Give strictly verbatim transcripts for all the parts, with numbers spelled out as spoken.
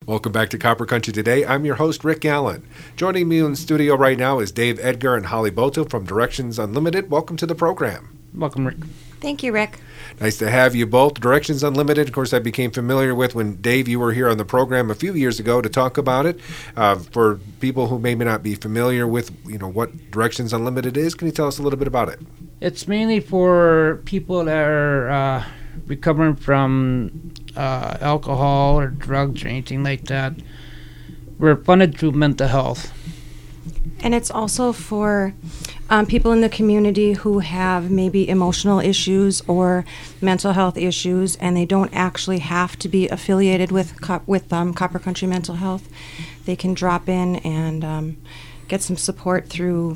Welcome back to Copper Country Today. I'm your host, Rick Allen. Joining me in the studio right now is Dave Edgar and Holly Boto from Directions Unlimited. Welcome to the program. Welcome, Rick. Thank you, Rick. Nice to have you both. Directions Unlimited, of course, I became familiar with when, Dave, you were here on the program a few years ago to talk about it. Uh, for people who may not be familiar with, you know, what Directions Unlimited is, can you tell us a little bit about it? It's mainly for people that are uh, recovering from uh, alcohol or drugs or anything like that. We're funded through mental health. And it's also for um, people in the community who have maybe emotional issues or mental health issues, and they don't actually have to be affiliated with Co- with um, Copper Country Mental Health. They can drop in and um, get some support through.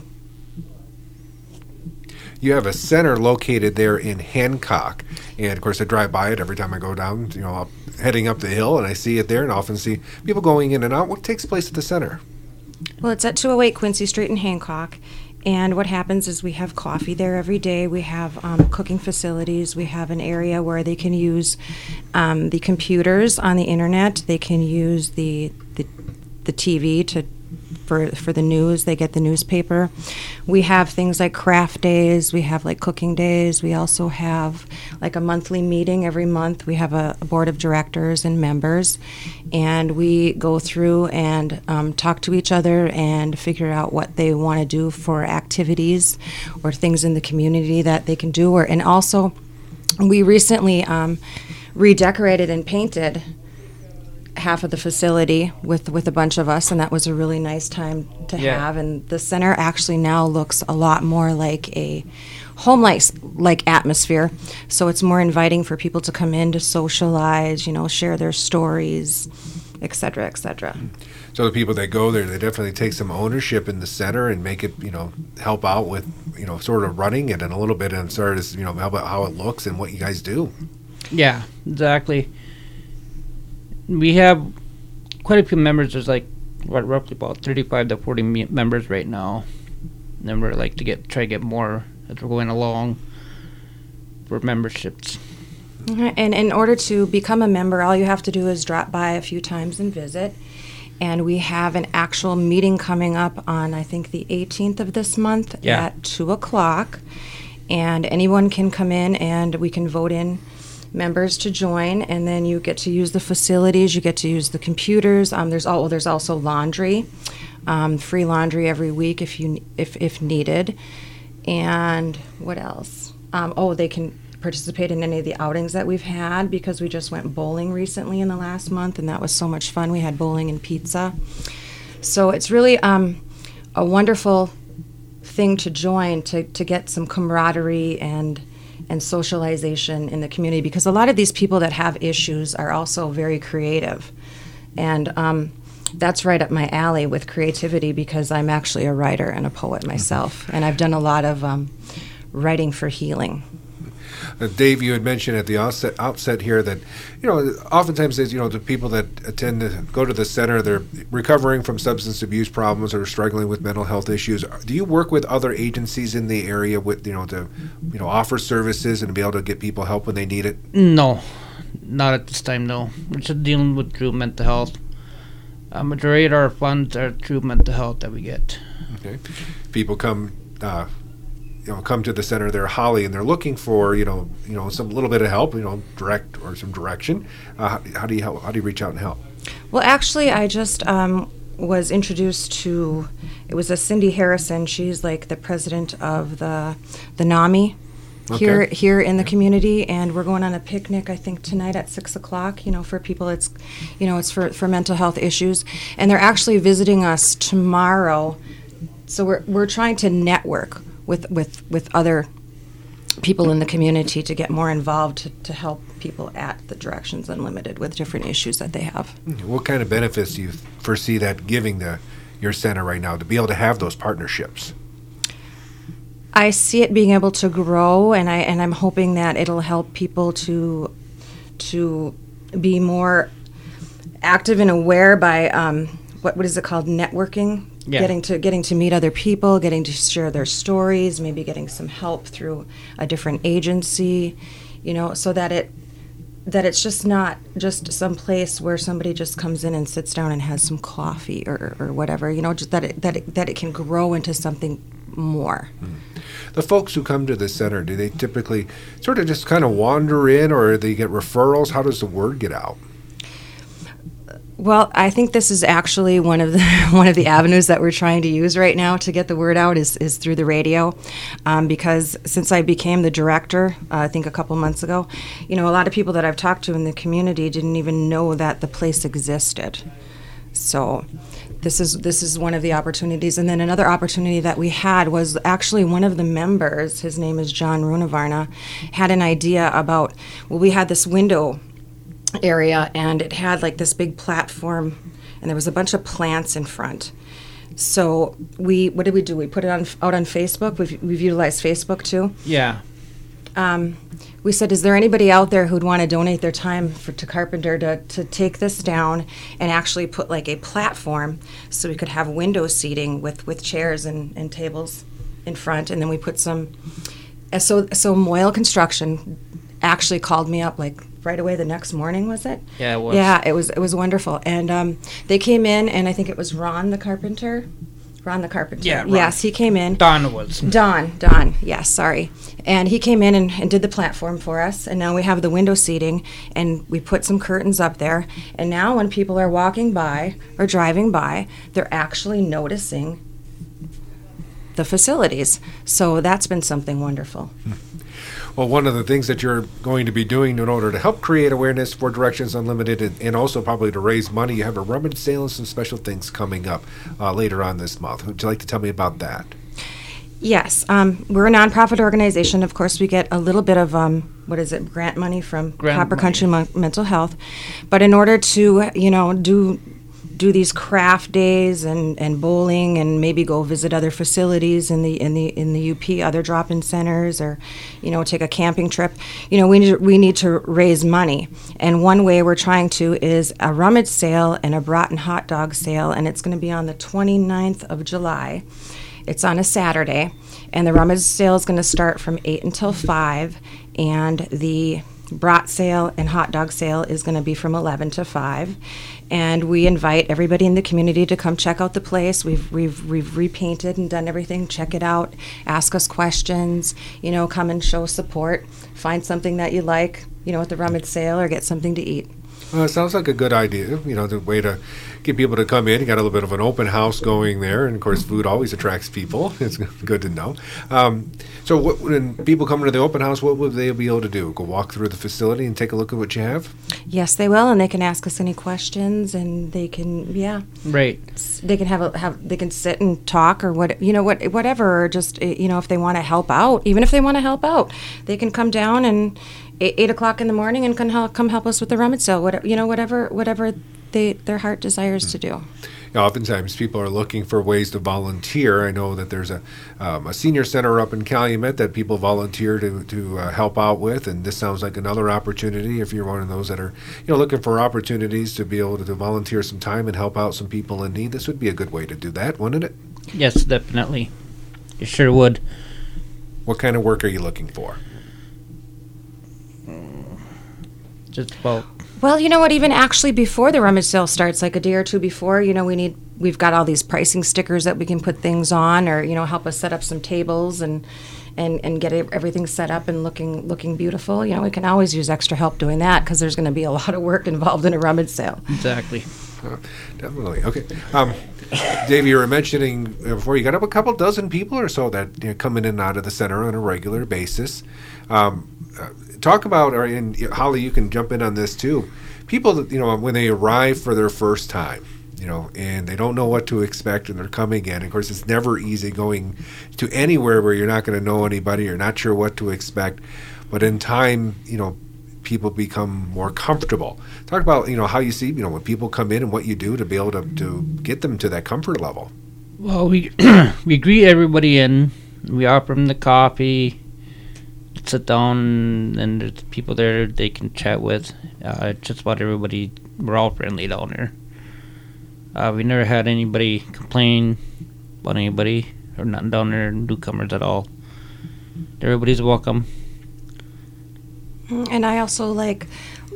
You have a center located there in Hancock, and of course I drive by it every time I go down, you know, up, heading up the hill, and I see it there and often see people going in and out. What takes place at the center? Well, it's at two oh eight Quincy Street in Hancock, and what happens is we have coffee there every day. We have um, cooking facilities. We have an area where they can use um, the computers on the internet. They can use the the, the T V to for for the news. They get the newspaper. We have things like craft days. We have like cooking days. We also have like a monthly meeting every month. We have a, a board of directors and members, and we go through and um, talk to each other and figure out what they want to do for activities or things in the community that they can do. Or and also, we recently um, redecorated and painted half of the facility with with a bunch of us, and that was a really nice time to Yeah. have. And the center actually now looks a lot more like a home-like like atmosphere, so it's more inviting for people to come in to socialize, you know, share their stories, et cetera, et cetera. So the people that go there, they definitely take some ownership in the center and make it, you know, help out with, you know, sort of running it and a little bit and sort of, you know, help out how it looks and what you guys do. Yeah, exactly. We have quite a few members. There's like what, roughly about thirty-five to forty me- members right now. And we're like to get try to get more as we're going along for memberships. Mhm. And in order to become a member, all you have to do is drop by a few times and visit. And we have an actual meeting coming up on, I think, the eighteenth of this month Yeah. at two o'clock. And anyone can come in and we can vote in members to join, and then you get to use the facilities, you get to use the computers. Um, there's all, well, there's also laundry, um, free laundry every week if you if if needed. And what else? Um, oh, they can participate in any of the outings that we've had, because we just went bowling recently in the last month, and that was so much fun. We had bowling and pizza. So it's really um, a wonderful thing to join to, to get some camaraderie and and socialization in the community, because a lot of these people that have issues are also very creative. And um, that's right up my alley with creativity, because I'm actually a writer and a poet myself, and I've done a lot of um, writing for healing. Uh, Dave, you had mentioned at the outset, outset here that, you know, oftentimes, you know, the people that attend to go to the center, they're recovering from substance abuse problems or struggling with mental health issues. Do you work with other agencies in the area with, you know, to, you know, offer services and be able to get people help when they need it? No, not at this time. No, we're just dealing with true mental health. A majority of our funds are true mental health that we get. Okay, people come. Uh, You know, come to the center there, Holly, and they're looking for, you know, you know, some little bit of help, you know, direct or some direction. Uh, how, how do you help? How do you reach out and help? Well, actually, I just um, was introduced to, it was a Cindy Harrison. She's like the president of the the NAMI here Okay. here in the community, and we're going on a picnic, I think, tonight at six o'clock. You know, for people, it's, you know, it's for, for mental health issues, and they're actually visiting us tomorrow. So we're we're trying to network with with with other people in the community to get more involved to, to help people at the Directions Unlimited with different issues that they have. What kind of benefits do you foresee that giving the your center right now to be able to have those partnerships? I see it being able to grow, and I and I'm hoping that it'll help people to to be more active and aware by um, what what is it called, networking. Yeah. Getting to getting to meet other people, getting to share their stories, maybe getting some help through a different agency, you know, so that it that it's just not just some place where somebody just comes in and sits down and has some coffee or, or whatever, you know, just that it, that it, that it can grow into something more. Mm. The folks who come to the center, do they typically sort of just kind of wander in, or do they get referrals? How does the word get out? Well, I think this is actually one of the one of the avenues that we're trying to use right now to get the word out is, is through the radio, um, because since I became the director, uh, I think a couple months ago, you know, a lot of people that I've talked to in the community didn't even know that the place existed. So this is this is one of the opportunities. And then another opportunity that we had was actually one of the members, his name is John Runavarna, had an idea about, well, we had this window area and it had like this big platform and there was a bunch of plants in front. So we, what did we do? We put it on out on Facebook. We've, we've utilized Facebook too. Yeah. Um, we said, is there anybody out there who'd want to donate their time for, to Carpenter to, to take this down and actually put like a platform so we could have window seating with, with chairs and, and tables in front. And then we put some, uh, so, so Moyle Construction actually called me up like right away the next morning, was it? Yeah, it was. Yeah, it was, it was wonderful. And um, they came in and I think it was Ron the carpenter. Ron the carpenter. Yeah, Ron. Yes, he came in. Don was. Don, Don, yes, sorry. And he came in and, and did the platform for us, and now we have the window seating, and we put some curtains up there, and now when people are walking by or driving by, they're actually noticing the facilities. So that's been something wonderful. Well, one of the things that you're going to be doing in order to help create awareness for Directions Unlimited and, and also probably to raise money, you have a rummage sale and some special things coming up uh, later on this month. Would you like to tell me about that? Yes. Um, we're a nonprofit organization. Of course, we get a little bit of, um, what is it, grant money from Grant Copper money. Country Mon- Mental Health. But in order to, you know, do do these craft days and, and bowling and maybe go visit other facilities in the in the in the U P, other drop-in centers, or, you know, take a camping trip, you know, we need we need to raise money. And one way we're trying to is a rummage sale and a Broughton hot dog sale, and it's going to be on the twenty-ninth of July. It's on a Saturday, and the rummage sale is going to start from eight until five, and the brat sale and hot dog sale is going to be from eleven to five. And we invite everybody in the community to come check out the place. We've we've we've repainted and done everything. Check it out. Ask us questions. You know, come and show support. Find something that you like, you know, at the rummage sale, or get something to eat. Well, it sounds like a good idea, you know, the way to get people to come in. You got a little bit of an open house going there, and of course, food always attracts people. It's good to know. Um, so, what, when people come to the open house, what will they be able to do? Go walk through the facility and take a look at what you have? Yes, they will, and they can ask us any questions, and they can, yeah, Right. they can have a have they can sit and talk, or what, you know, what whatever, or just, you know, if they want to help out, even if they want to help out, they can come down and eight, eight o'clock in the morning and come help come help us with the rummage sale. Whatever, you know, whatever whatever they their heart desires to do. You know, oftentimes people are looking for ways to volunteer. I know that there's a um, a senior center up in Calumet that people volunteer to to uh, help out with, and this sounds like another opportunity. If you're one of those that are, you know, looking for opportunities to be able to, to volunteer some time and help out some people in need, this would be a good way to do that, wouldn't it? Yes, definitely. It sure would. What kind of work are you looking for? Just about. Well, you know what? Even actually before the rummage sale starts, like a day or two before, you know, we need we've got all these pricing stickers that we can put things on, or, you know, help us set up some tables and and and get it, everything set up and looking looking beautiful. You know, we can always use extra help doing that, because there's going to be a lot of work involved in a rummage sale. Exactly. Uh, definitely. Okay. Um, Dave, you were mentioning uh, before you got up a couple dozen people or so that, you know, come in and out of the center on a regular basis. Um, uh, talk about, or and Holly, you can jump in on this too. People that, you know, when they arrive for their first time, you know, and they don't know what to expect, and they're coming in. Of course, it's never easy going to anywhere where you're not going to know anybody, you're not sure what to expect. But in time, you know, people become more comfortable. Talk about, you know, how you see, you know, when people come in and what you do to be able to, to get them to that comfort level. Well, we we greet everybody in. We offer them the coffee. Sit down, and there's people there they can chat with. Uh, just about everybody. We're all friendly down there. Uh, we never had anybody complain about anybody or nothing down there, newcomers at all. Everybody's welcome. And I also like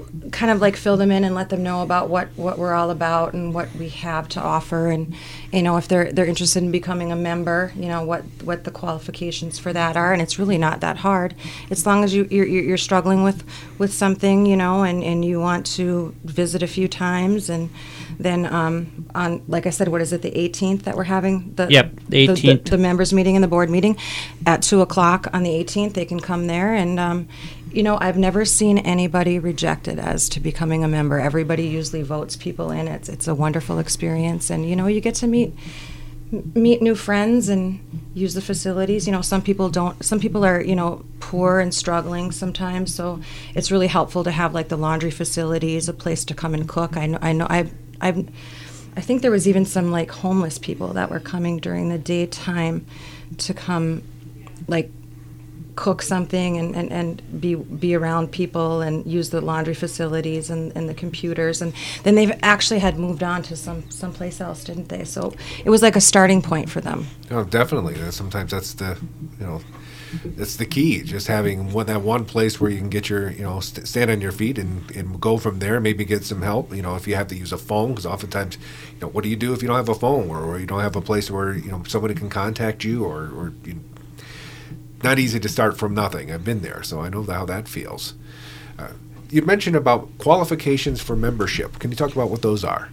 kind of like fill them in and let them know about what, what we're all about and what we have to offer, and you know, if they're they're interested in becoming a member, you know, what what the qualifications for that are. And it's really not that hard, as long as you you're, you're struggling with with something, you know, and, and you want to visit a few times. And then um, on, like I said, what is it, the eighteenth that we're having the Yep, the eighteenth. the, the members meeting and the board meeting at two o'clock on the eighteenth. They can come there, and um, you know, I've never seen anybody rejected as to becoming a member. Everybody usually votes people in. It's it's a wonderful experience, and you know, you get to meet meet new friends and use the facilities. You know, some people don't. Some people are, you know, poor and struggling sometimes, so it's really helpful to have like the laundry facilities, a place to come and cook. I know. I know. I've. I've I think there was even some like homeless people that were coming during the daytime to come, like, cook something and, and, and be be around people and use the laundry facilities and, and the computers. And then they've actually had moved on to some someplace else, didn't they? So it was like a starting point for them. Oh, definitely. Sometimes that's the, you know, that's the key. Just having one, that one place where you can get your, you know, st- stand on your feet and, and go from there. Maybe get some help. You know, if you have to use a phone, because oftentimes, you know, what do you do if you don't have a phone, or, or you don't have a place where, you know, somebody can contact you, or or you, not easy to start from nothing. I've been there, so I know how that feels. Uh, you mentioned about qualifications for membership. Can you talk about what those are?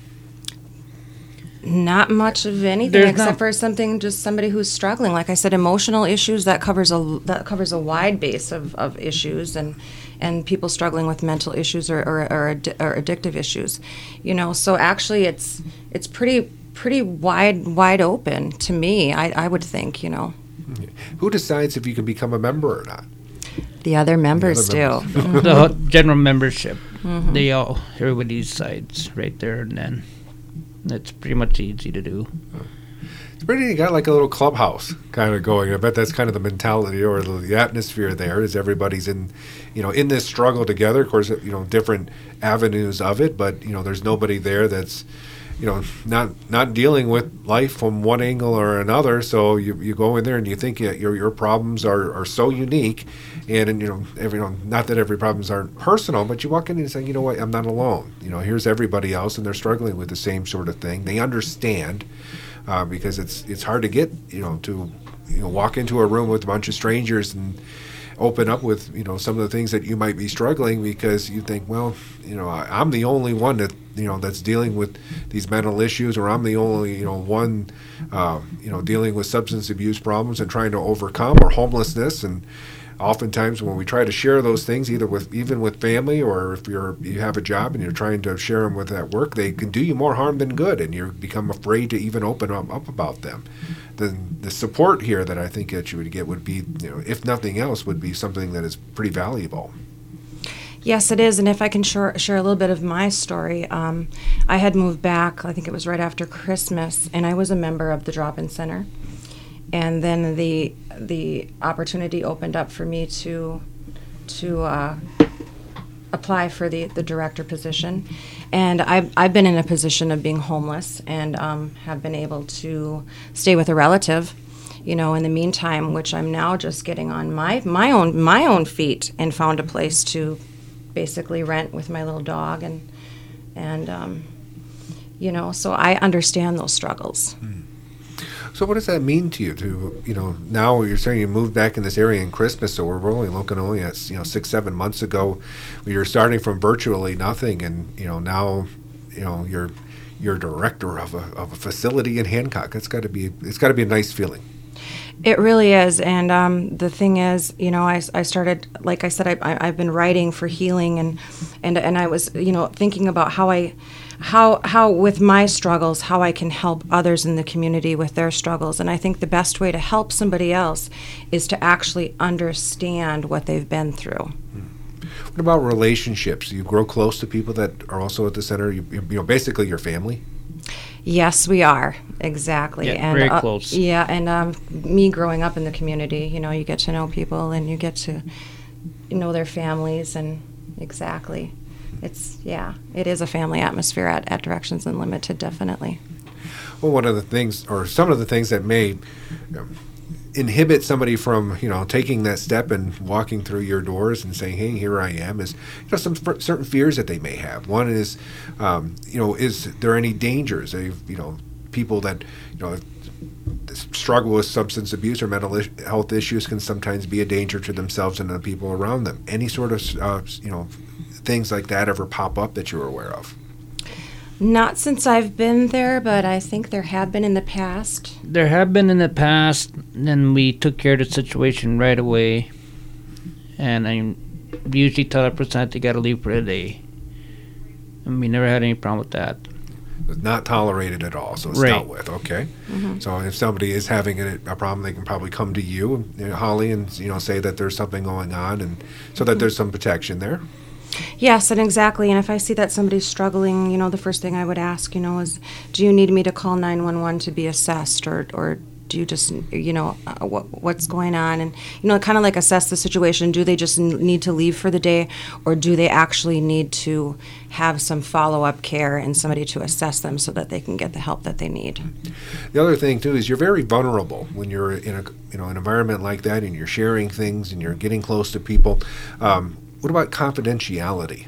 Not much of anything, There's except not- for something, just somebody who's struggling. Like I said, emotional issues, that covers a that covers a wide base of, of issues, and and people struggling with mental issues or or, or, addi- or addictive issues. You know, so actually, it's it's pretty pretty wide wide open to me. I I would think, you know. Who decides if you can become a member or not? The other members The other do. members. The ho- general membership, they all, everybody decides right there and then. It's pretty much easy to do. It's pretty, you got like a little clubhouse kind of going. I bet that's kind of the mentality or the, the atmosphere there, is everybody's in, you know, in this struggle together. Of course, you know, different avenues of it, but, you know, there's nobody there that's, you know, not not dealing with life from one angle or another. So you, you go in there and you think that your your problems are, are so unique, and, and you know, every, you know, not that every problems aren't personal, but you walk in and say, you know what, I'm not alone. You know, here's everybody else, and they're struggling with the same sort of thing. They understand, uh, because it's it's hard to get, you know, to you know walk into a room with a bunch of strangers and open up with, you know, some of the things that you might be struggling, because you think, well, you know, I, I'm the only one that, you know, that's dealing with these mental issues, or I'm the only, you know, one, uh, you know, dealing with substance abuse problems and trying to overcome, or homelessness. And oftentimes when we try to share those things, either with, even with family, or if you're, you have a job and you're trying to share them with at work, they can do you more harm than good, and you become afraid to even open up, up about them. The, the support here that I think that you would get would be, you know, if nothing else, would be something that is pretty valuable. Yes, it is. And if I can share, share a little bit of my story, um, I had moved back, I think it was right after Christmas, and I was a member of the drop-in center. And then the the opportunity opened up for me to to uh, apply for the, the director position. And I've, I've been in a position of being homeless, and um, have been able to stay with a relative, you know, in the meantime, which I'm now just getting on my, my own my own feet, and found a place to basically rent with my little dog. And, and um, you know, so I understand those struggles. Mm. So what does that mean to you? To, you know, now you're saying you moved back in this area in Christmas, so we're only looking only at, you know, six, seven months ago. You're starting from virtually nothing, and, you know, now, you know, you're you're director of a of a facility in Hancock. It's got to be it's got to be a nice feeling. It really is. And um, the thing is, you know, I, I started, like I said, I, I, I've been writing for healing, and, and and I was, you know, thinking about how I, how how with my struggles, how I can help others in the community with their struggles. And I think the best way to help somebody else is to actually understand what they've been through. What about relationships? You grow close to people that are also at the center. You, you know, basically your family. Yes, we are. Exactly. Yeah, and, very uh, close. Yeah, and um, me growing up in the community, you know, you get to know people, and you get to know their families, and exactly. It's, yeah, it is a family atmosphere at, at Directions Unlimited, definitely. Well, one of the things, or some of the things that may, you know, inhibit somebody from, you know, taking that step and walking through your doors and saying, hey, here I am, is, you know, some f- certain fears that they may have. One is, um, you know, is there any dangers? They've, you know, people that, you know, struggle with substance abuse or mental is- health issues can sometimes be a danger to themselves and the people around them. Any sort of, uh, you know, things like that ever pop up that you're aware of? Not since I've been there, but I think there have been in the past. There have been in the past, and we took care of the situation right away. And I usually tell a person that they got to leave for a day. And we never had any problem with that. It's not tolerated at all, so it's Right. dealt with. Okay. Mm-hmm. So if somebody is having a, a problem, they can probably come to you, you know, Holly, and, you know, say that there's something going on, and so that there's some protection there. Yes, and exactly. And if I see that somebody's struggling, you know, the first thing I would ask, you know, is, do you need me to call nine one one to be assessed, or, or do you just, you know, uh, what, what's going on? And, you know, kind of like assess the situation. Do they just n- need to leave for the day, or do they actually need to have some follow-up care and somebody to assess them so that they can get the help that they need? The other thing too is you're very vulnerable when you're in a, you know, an environment like that, and you're sharing things and you're getting close to people. Um, what about confidentiality?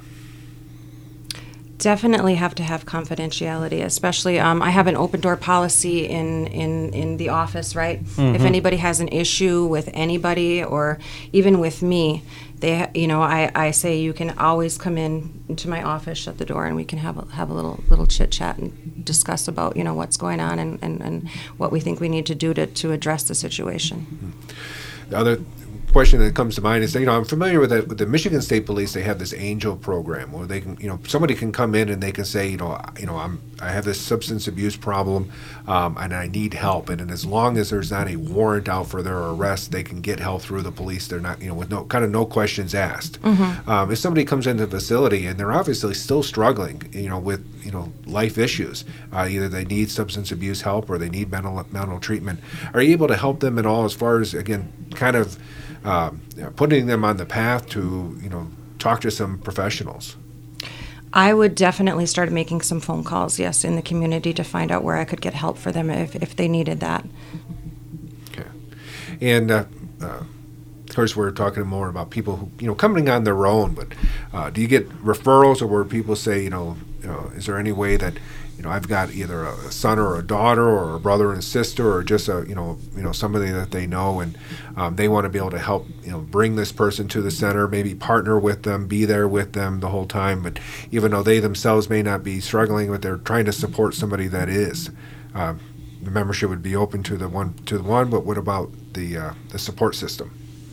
Definitely have to have confidentiality, especially um, I have an open door policy in, in, in the office, right? If anybody has an issue with anybody or even with me, they ha- you know, I, I say you can always come in into my office, shut the door, and we can have a, have a little little chit chat and discuss about, you know, what's going on and, and, and what we think we need to do to, to address the situation. The other question that comes to mind is, you know, I'm familiar with that with the Michigan State Police. They have this Angel program where they can, you know, somebody can come in and they can say, you know, you know, I'm I have this substance abuse problem, um, and I need help. And, and as long as there's not a warrant out for their arrest, they can get help through the police. They're not, you know, with no kind of no questions asked. Mm-hmm. Um, if somebody comes into the facility and they're obviously still struggling, you know, with, you know, life issues, uh, either they need substance abuse help or they need mental mental treatment, are you able to help them at all as far as, again, kind of Um, you know, putting them on the path to, you know, talk to some professionals? I would definitely start making some phone calls, yes, in the community to find out where I could get help for them if, if they needed that. Okay. And, uh, uh, of course, we're talking more about people who, you know, coming on their own, but uh, do you get referrals, or where people say, you know, you know, is there any way that, you know, I've got either a son or a daughter or a brother and sister, or just a, you know, you know, somebody that they know, and um, they want to be able to help, you know, bring this person to the center, maybe partner with them, be there with them the whole time. But even though they themselves may not be struggling, but they're trying to support somebody that is, um, the membership would be open to the one to the one. But what about the uh, the support system?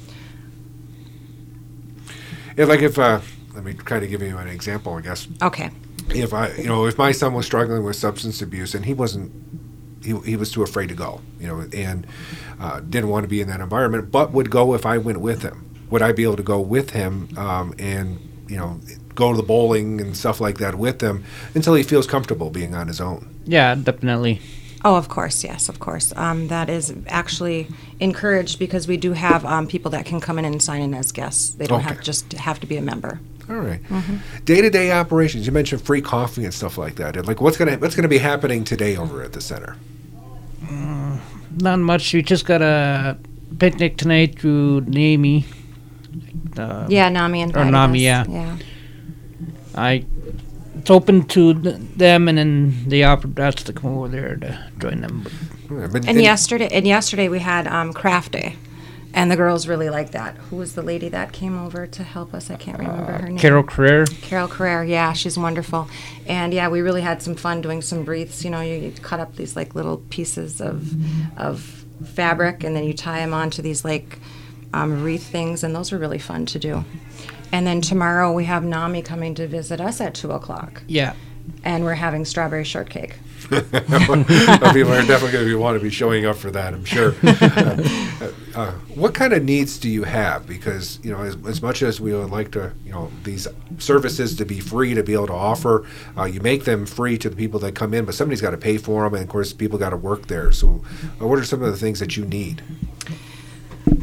If like if uh, let me try to give you an example, I guess. Okay. If I, you know, if my son was struggling with substance abuse and he wasn't, he, he was too afraid to go, you know, and uh, didn't want to be in that environment, but would go if I went with him, would I be able to go with him um, and, you know, go to the bowling and stuff like that with him until he feels comfortable being on his own? Yeah, definitely. Oh, of course, yes, of course. Um, that is actually encouraged because we do have um, people that can come in and sign in as guests. They don't Okay. have just have to be a member. All right. Day-to-day operations. You mentioned free coffee and stuff like that. And like, what's gonna what's gonna be happening today over at the center? Not much. We just got a picnic tonight through NAMI. Uh, Yeah, NAMI and Or NAMI, yeah. yeah. I it's open to th- them, and then they offered us to come over there to join them. But Yeah, but- And yesterday, and yesterday we had um, craft day, and the girls really liked that. Who was the lady that came over to help us? I can't remember her name. Carol Carrere. Carol Carrere, yeah, she's wonderful. And yeah, we really had some fun doing some wreaths. You know, you, you cut up these like little pieces of of fabric, and then you tie them onto these like um, wreath things, and those were really fun to do. And then tomorrow we have NAMI coming to visit us at two o'clock, Yeah. and we're having strawberry shortcake. People are definitely going to want to be showing up for that, I'm sure. uh, uh, what kind of needs do you have? Because, you know, as, as much as we would like to, you know, these services to be free, to be able to offer, uh, you make them free to the people that come in, but somebody's got to pay for them, and of course, people got to work there. So, uh, what are some of the things that you need?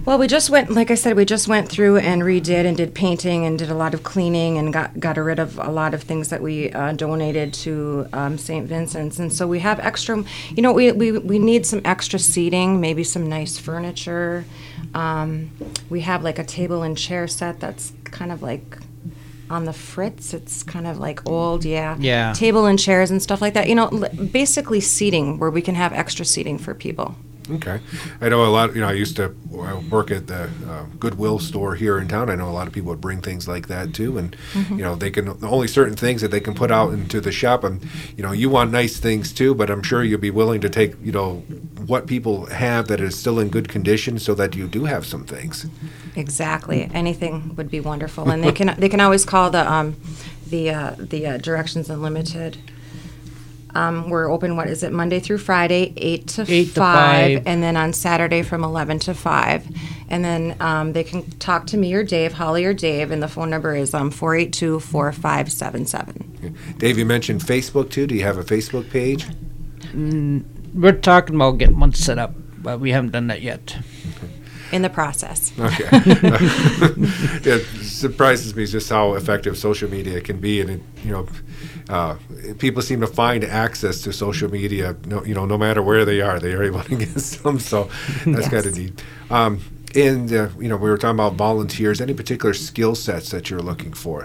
Well, we just went, like I said, we just went through and redid and did painting and did a lot of cleaning and got, got rid of a lot of things that we uh, donated to um, Saint Vincent's. And so we have extra, you know, we, we, we need some extra seating, maybe some nice furniture. Um, we have like a table and chair set that's kind of like on the fritz. It's kind of like old, yeah. Yeah. Table and chairs and stuff like that. You know, basically seating where we can have extra seating for people. Okay. I know a lot, you know, I used to work at the uh, Goodwill store here in town. I know a lot of people would bring things like that too. And, mm-hmm. you know, they can, only certain things that they can put out into the shop. And, you know, you want nice things too, but I'm sure you'll be willing to take, you know, what people have that is still in good condition so that you do have some things. Exactly. Anything would be wonderful. And they can, they can always call the, um, the, uh, the uh, Directions Unlimited. Um, we're open, what is it, Monday through Friday, eight to eight five, to five, and then on Saturday from eleven to five. And then um, they can talk to me or Dave, Holly or Dave, and the phone number is um, four eight two, four five seven seven. Okay. Dave, you mentioned Facebook too. Do you have a Facebook page? Mm, we're talking about getting one set up, but we haven't done that yet. In the process. Okay. It surprises me just how effective social media can be, and it, you know, uh, people seem to find access to social media. No, you know, no matter where they are, they are able to get some. So that's Yes. kind of neat. Um, and uh, you know, we were talking about volunteers. Any particular skill sets that you're looking for?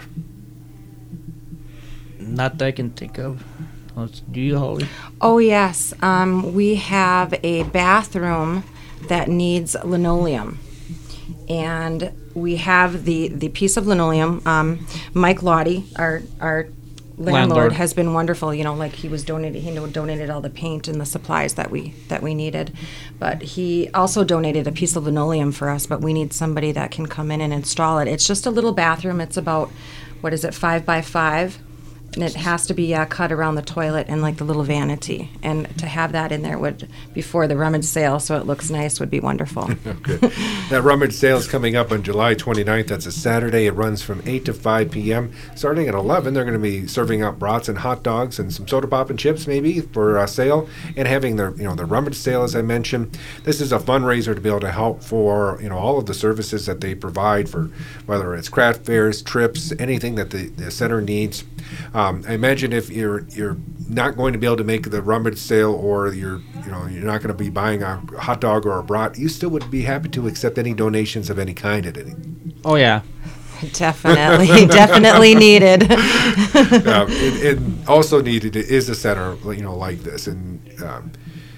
Not that I can think of. Let's do you, Holly? Oh, yes. Um, we have a bathroom that needs linoleum. And we have the, the piece of linoleum. Um, Mike Lottie, our our landlord, Landlord. has been wonderful. You know, like he was donated, he donated all the paint and the supplies that we that we needed. But he also donated a piece of linoleum for us. But we need somebody that can come in and install it. It's just a little bathroom. It's about, what is it, five by five. And it has to be uh, cut around the toilet and like the little vanity. And to have that in there would, before the rummage sale, so it looks nice, would be wonderful. Okay. That rummage sale is coming up on July twenty-ninth. That's a Saturday. It runs from eight to five p.m. Starting at eleven, they're going to be serving out brats and hot dogs and some soda pop and chips maybe for uh, sale, and having the, you know, the rummage sale, as I mentioned. This is a fundraiser to be able to help for, you know, all of the services that they provide for, whether it's craft fairs, trips, anything that the, the center needs. Um, I imagine if you're you're not going to be able to make the rummage sale, or you're you know you're not going to be buying a hot dog or a brat, you still would be happy to accept any donations of any kind at any. Oh, yeah. Definitely, definitely needed. uh, and, and also needed is a center, you know, like this. And um,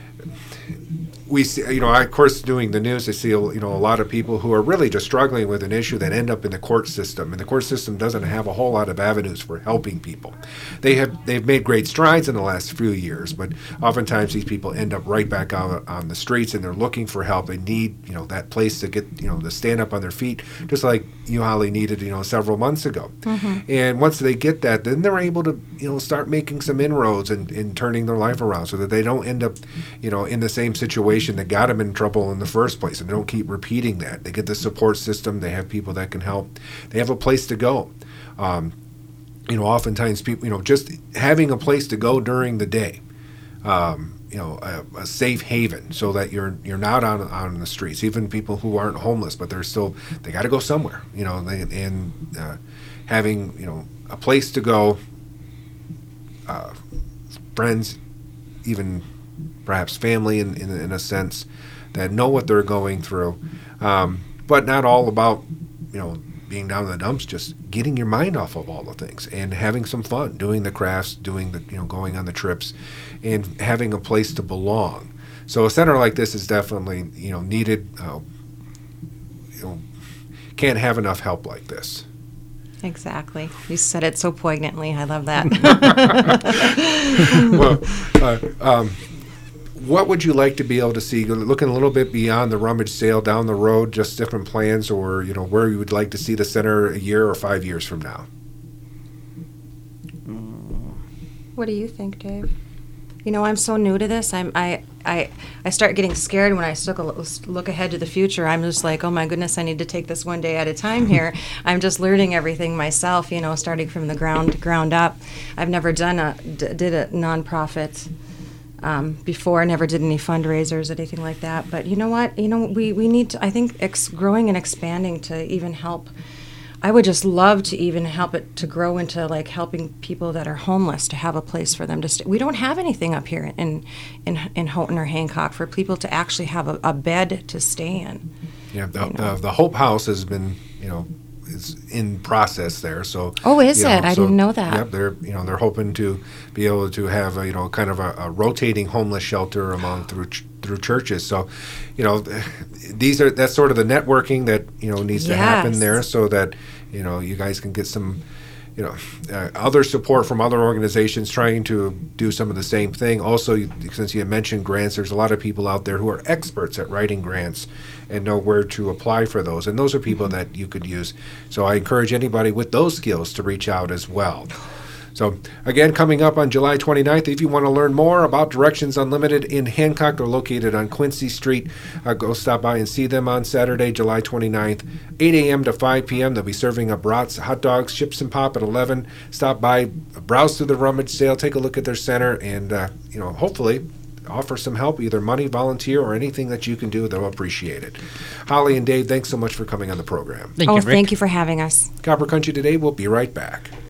we see, you know, I, of course, doing the news, I see, you know, a lot of people who are really just struggling with an issue that end up in the court system, and the court system doesn't have a whole lot of avenues for helping people. They have they've made great strides in the last few years, but oftentimes these people end up right back out on the streets, and they're looking for help. They need, you know, that place to get, you know, to stand up on their feet, just like you, Holly, needed, you know, several months ago. Mm-hmm. And once they get that, then they're able to, you know, start making some inroads and, and turning their life around, so that they don't end up, you know, in the same situation that got them in trouble in the first place, and they don't keep repeating that. They get the support system. They have people that can help. They have a place to go. Um, you know, oftentimes people, you know, just having a place to go during the day, um, you know, a, a safe haven, so that you're you're not on on the streets. Even people who aren't homeless, but they're still, they got to go somewhere. You know, they, and uh, having, you know, a place to go, uh, friends, even perhaps family in, in, in a sense, that know what they're going through, um, but not all about, you know, being down in the dumps, just getting your mind off of all the things and having some fun, doing the crafts, doing the, you know, going on the trips, and having a place to belong. So a center like this is definitely, you know, needed. Uh, you know, can't have enough help like this. Exactly. You said it so poignantly. I love that. Well, uh, um, what would you like to be able to see, looking a little bit beyond the rummage sale down the road, just different plans, or, you know, where you would like to see the center a year or five years from now? What do you think, Dave? You know, I'm so new to this. I'm I I I start getting scared when I look, a, look ahead to the future. I'm just like, oh my goodness, I need to take this one day at a time here. I'm just learning everything myself, you know, starting from the ground ground up. I've never done a d- did a nonprofit Um, before I never did any fundraisers or anything like that. But you know what? You know, we, we need to, I think ex- growing and expanding to even help. I would just love to even help it to grow into like helping people that are homeless to have a place for them to stay. We don't have anything up here in in, in Houghton or Hancock for people to actually have a, a bed to stay in. Yeah, the, you know. the, the Hope House has been, you know, is in process there. So oh, is you it? know, I so, didn't know that. Yep, they're you know they're hoping to be able to have a, you know kind of a, a rotating homeless shelter among through ch- through churches. So, you know, these are that's sort of the networking that you know needs yes. to happen there, so that you know you guys can get some. You know, uh, other support from other organizations trying to do some of the same thing. Also, you, since you mentioned grants, there's a lot of people out there who are experts at writing grants and know where to apply for those. And those are people that you could use. So I encourage anybody with those skills to reach out as well. So, again, coming up on July twenty-ninth, if you want to learn more about Directions Unlimited in Hancock, they're located on Quincy Street. Uh, go stop by and see them on Saturday, July twenty-ninth, eight a.m. to five p.m. They'll be serving up brats, hot dogs, chips and pop at eleven. Stop by, browse through the rummage sale, take a look at their center, and, uh, you know, hopefully offer some help, either money, volunteer, or anything that you can do. They'll appreciate it. Holly and Dave, thanks so much for coming on the program. Thank oh, you, Rick. thank you for having us. Copper Country Today, we'll be right back.